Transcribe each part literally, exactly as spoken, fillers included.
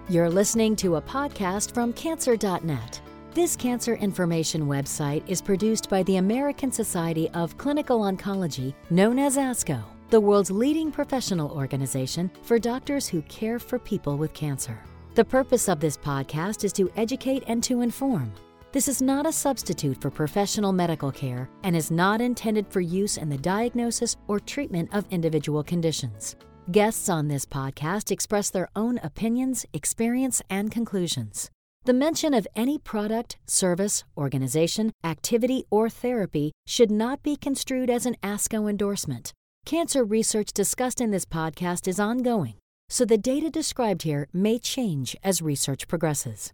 You're listening to a podcast from cancer dot net. This cancer information website is produced by the American Society of Clinical Oncology, known as ASCO, the world's leading professional organization for doctors who care for people with cancer. The purpose of this podcast is to educate and to inform. This is not a substitute for professional medical care and is not intended for use in the diagnosis or treatment of individual conditions. Guests on this podcast express their own opinions, experience, and conclusions. The mention of any product, service, organization, activity, or therapy should not be construed as an ASCO endorsement. Cancer research discussed in this podcast is ongoing, so the data described here may change as research progresses.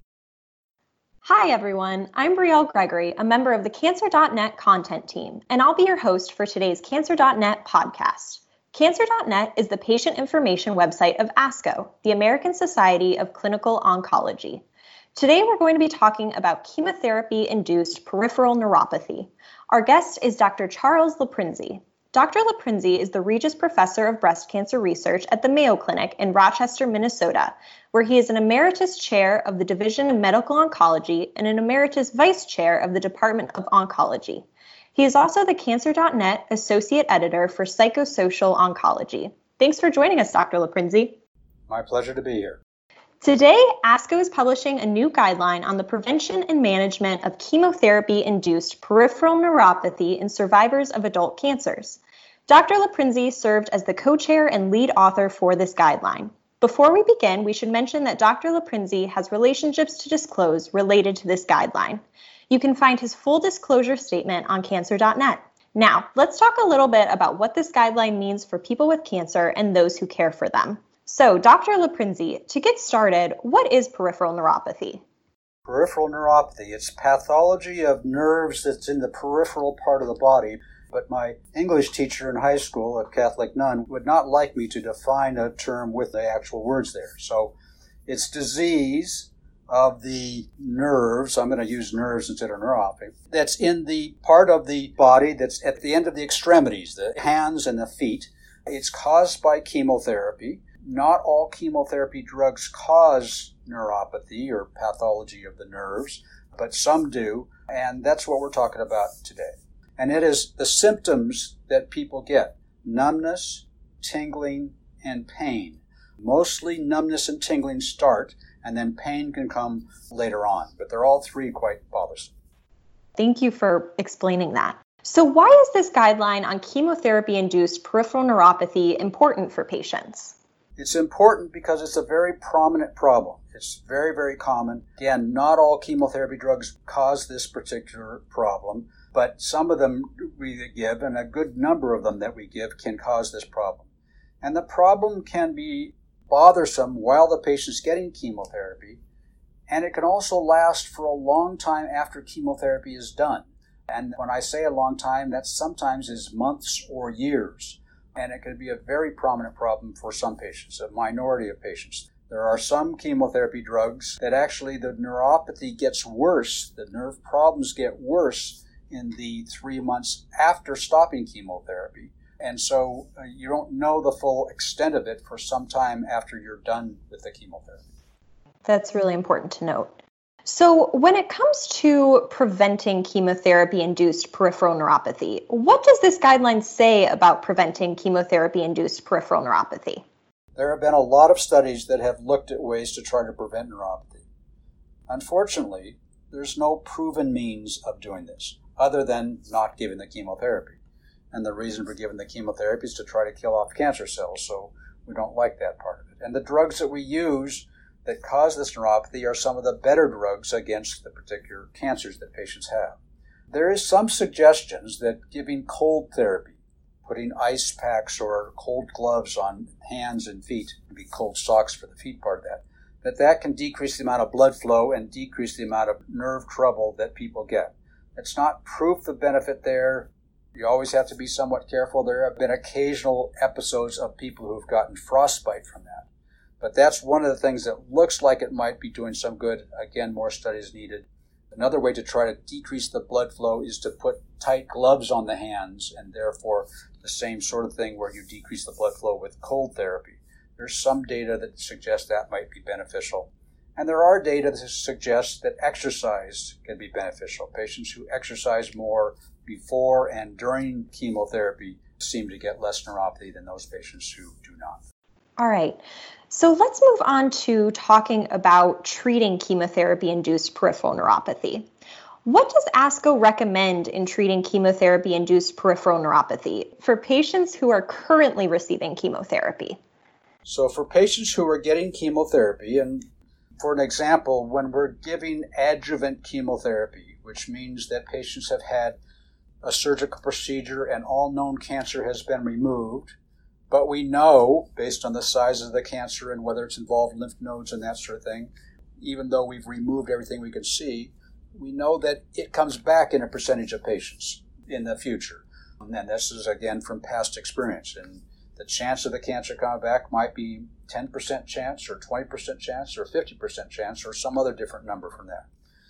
Hi, everyone. I'm Brielle Gregory, a member of the cancer dot net content team, and I'll be your host for today's cancer dot net podcast. cancer dot net is the patient information website of ASCO, the American Society of Clinical Oncology. Today, we're going to be talking about chemotherapy-induced peripheral neuropathy. Our guest is Doctor Charles Liprinzi. Doctor Liprinzi is the Regis Professor of Breast Cancer Research at the Mayo Clinic in Rochester, Minnesota, where he is an Emeritus Chair of the Division of Medical Oncology and an Emeritus Vice Chair of the Department of Oncology. He is also the cancer dot net Associate Editor for Psychosocial Oncology. Thanks for joining us, Doctor Liprinzi. My pleasure to be here. Today, ASCO is publishing a new guideline on the prevention and management of chemotherapy-induced peripheral neuropathy in survivors of adult cancers. Doctor Liprinzi served as the co-chair and lead author for this guideline. Before we begin, we should mention that Doctor Liprinzi has relationships to disclose related to this guideline. You can find his full disclosure statement on cancer dot net. Now, let's talk a little bit about what this guideline means for people with cancer and those who care for them. So, Doctor Liprinzi, to get started, what is peripheral neuropathy? Peripheral neuropathy, it's pathology of nerves that's in the peripheral part of the body. But my English teacher in high school, a Catholic nun, would not like me to define a term with the actual words there. So it's disease of the nerves, I'm going to use nerves instead of neuropathy, that's in the part of the body that's at the end of the extremities, the hands and the feet. It's caused by chemotherapy. Not all chemotherapy drugs cause neuropathy or pathology of the nerves, but some do, and that's what we're talking about today. And it is the symptoms that people get: numbness, tingling, and pain. Mostly numbness and tingling start, and then pain can come later on, but they're all three quite bothersome. Thank you for explaining that. So why is this guideline on chemotherapy-induced peripheral neuropathy important for patients? It's important because it's a very prominent problem. It's very, very common. Again, not all chemotherapy drugs cause this particular problem, but some of them we give, and a good number of them that we give, can cause this problem. And the problem can be bothersome while the patient's getting chemotherapy, and it can also last for a long time after chemotherapy is done. And when I say a long time, that sometimes is months or years. And it can be a very prominent problem for some patients, a minority of patients. There are some chemotherapy drugs that actually the neuropathy gets worse, the nerve problems get worse in the three months after stopping chemotherapy. And so uh, you don't know the full extent of it for some time after you're done with the chemotherapy. That's really important to note. So when it comes to preventing chemotherapy-induced peripheral neuropathy, what does this guideline say about preventing chemotherapy-induced peripheral neuropathy? There have been a lot of studies that have looked at ways to try to prevent neuropathy. Unfortunately, there's no proven means of doing this, other than not giving the chemotherapy. And the reason for giving the chemotherapy is to try to kill off cancer cells, so we don't like that part of it. And the drugs that we use that cause this neuropathy are some of the better drugs against the particular cancers that patients have. There is some suggestions that giving cold therapy, putting ice packs or cold gloves on hands and feet, maybe cold socks for the feet part of that, that that can decrease the amount of blood flow and decrease the amount of nerve trouble that people get. It's not proof of benefit there. You always have to be somewhat careful. There have been occasional episodes of people who've gotten frostbite from that. But that's one of the things that looks like it might be doing some good. Again, more studies needed. Another way to try to decrease the blood flow is to put tight gloves on the hands, and therefore the same sort of thing where you decrease the blood flow with cold therapy. There's some data that suggests that might be beneficial. And there are data that suggests that exercise can be beneficial. Patients who exercise more before and during chemotherapy seem to get less neuropathy than those patients who do not. All right. So let's move on to talking about treating chemotherapy-induced peripheral neuropathy. What does ASCO recommend in treating chemotherapy-induced peripheral neuropathy for patients who are currently receiving chemotherapy? So for patients who are getting chemotherapy, and for an example, when we're giving adjuvant chemotherapy, which means that patients have had a surgical procedure and all known cancer has been removed, but we know, based on the size of the cancer and whether it's involved lymph nodes and that sort of thing, even though we've removed everything we can see, we know that it comes back in a percentage of patients in the future. And this is, again, from past experience. And the chance of the cancer coming back might be ten percent chance or twenty percent chance or fifty percent chance or some other different number from that.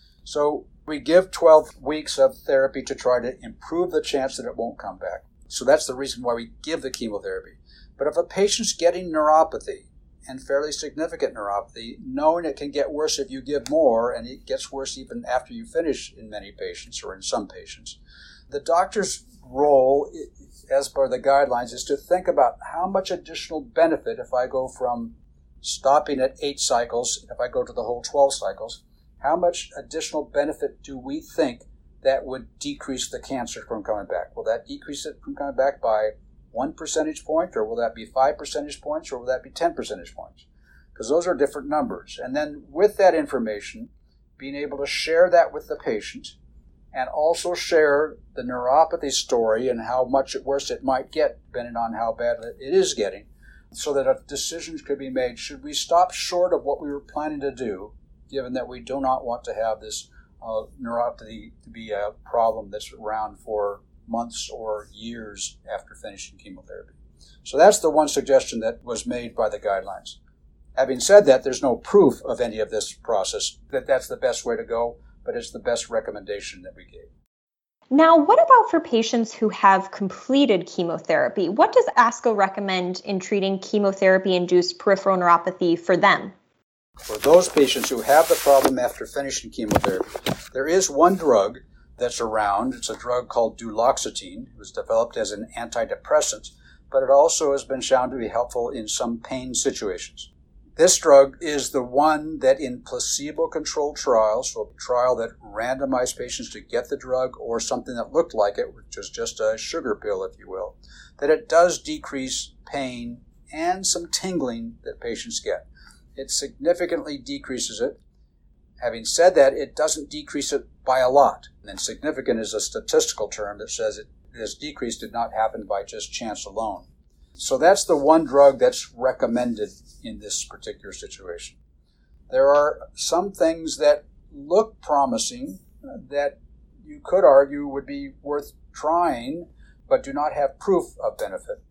So we give twelve weeks of therapy to try to improve the chance that it won't come back. So that's the reason why we give the chemotherapy. But if a patient's getting neuropathy, and fairly significant neuropathy, knowing it can get worse if you give more, and it gets worse even after you finish in many patients or in some patients, the doctor's role, as per the guidelines, is to think about how much additional benefit, if I go from stopping at eight cycles, if I go to the whole twelve cycles, how much additional benefit do we think that would decrease the cancer from coming back? Will that decrease it from coming back by one percentage point, or will that be five percentage points, or will that be ten percentage points? Because those are different numbers. And then with that information, being able to share that with the patient and also share the neuropathy story and how much worse it might get depending on how bad it is getting, so that decisions could be made. Should we stop short of what we were planning to do, given that we do not want to have this uh, neuropathy to be a problem that's around for months or years after finishing chemotherapy? So that's the one suggestion that was made by the guidelines. Having said that, there's no proof of any of this process that that's the best way to go, but it's the best recommendation that we gave. Now, what about for patients who have completed chemotherapy? What does ASCO recommend in treating chemotherapy-induced peripheral neuropathy for them? For those patients who have the problem after finishing chemotherapy, there is one drug that's around. It's a drug called duloxetine. It was developed as an antidepressant, but it also has been shown to be helpful in some pain situations. This drug is the one that in placebo-controlled trials, so a trial that randomized patients to get the drug or something that looked like it, which is just a sugar pill, if you will, that it does decrease pain and some tingling that patients get. It significantly decreases it. Having said that, it doesn't decrease it by a lot. And significant is a statistical term that says it, this decrease did not happen by just chance alone. So that's the one drug that's recommended in this particular situation. There are some things that look promising that you could argue would be worth trying, but do not have proof of benefit.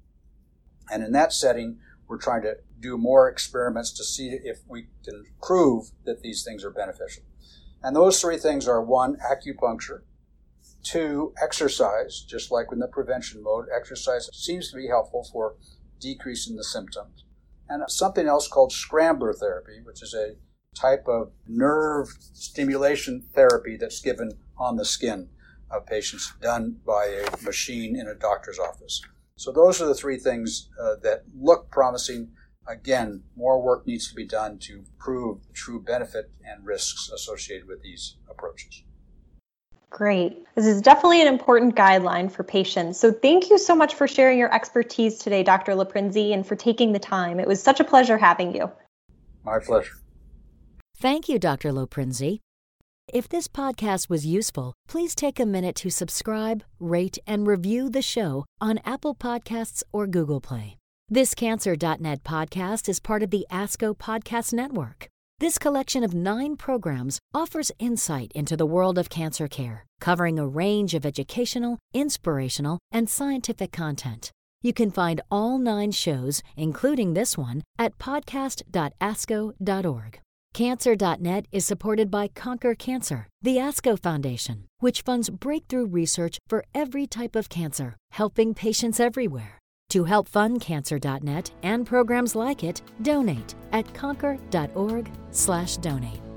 And in that setting, we're trying to do more experiments to see if we can prove that these things are beneficial. And those three things are: one, acupuncture; two, exercise. Just like in the prevention mode, exercise seems to be helpful for decreasing the symptoms. And something else called scrambler therapy, which is a type of nerve stimulation therapy that's given on the skin of patients, done by a machine in a doctor's office. So those are the three things uh, that look promising. Again, more work needs to be done to prove the true benefit and risks associated with these approaches. Great. This is definitely an important guideline for patients. So thank you so much for sharing your expertise today, Doctor Loprinzi, and for taking the time. It was such a pleasure having you. My pleasure. Thank you, Doctor Loprinzi. If this podcast was useful, please take a minute to subscribe, rate, and review the show on Apple Podcasts or Google Play. This Cancer dot net podcast is part of the ASCO Podcast Network. This collection of nine programs offers insight into the world of cancer care, covering a range of educational, inspirational, and scientific content. You can find all nine shows, including this one, at podcast dot asco dot org. Cancer dot net is supported by Conquer Cancer, the ASCO Foundation, which funds breakthrough research for every type of cancer, helping patients everywhere. To help fund Cancer dot net and programs like it, donate at conquer dot org slash donate.